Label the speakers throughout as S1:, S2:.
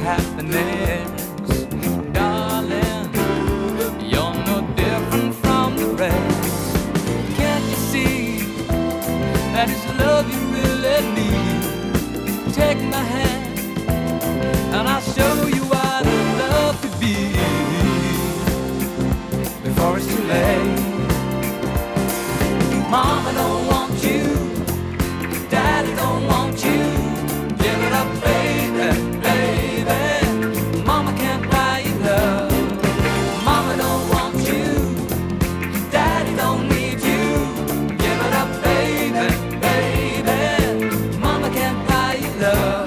S1: happiness. Darling, you're no different from the rest. Can't you see that it's love you really need? Take my hand and I'll show you what love could be before it's too late. Mama don't want you, Daddy don't want you. Give it up, baby, baby. Mama can't buy you love. Mama don't want you, Daddy don't need you. Give it up, baby, baby. Mama can't buy you love.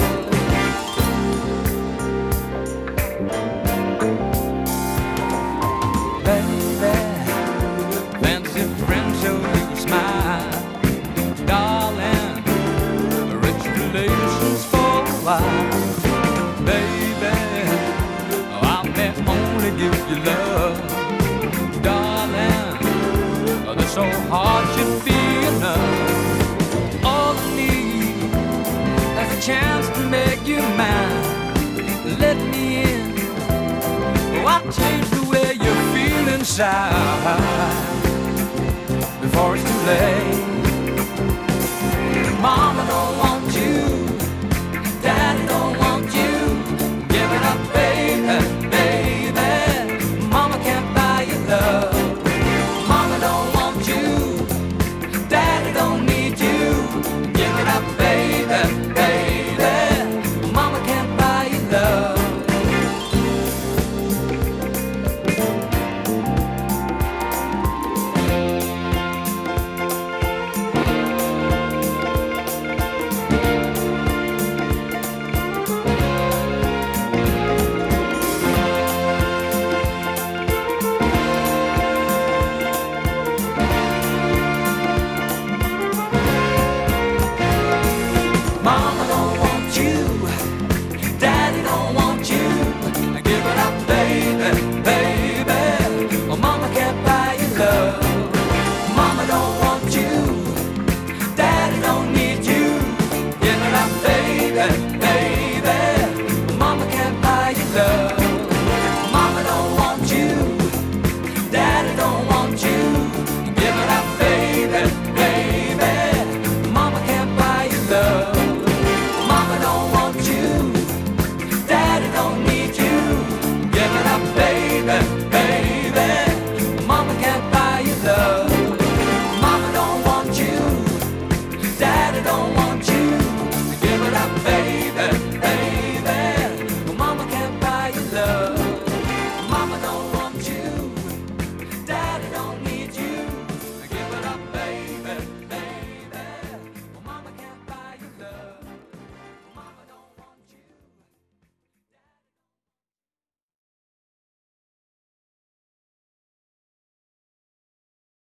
S1: Baby, fancy friends show you a smile. Darling, rich relations for a while. Baby, I may only give you love. Darling, this old heart should be enough. All I need is a chance to make you mine. Let me in, I'll change the way you feel inside before it's too late.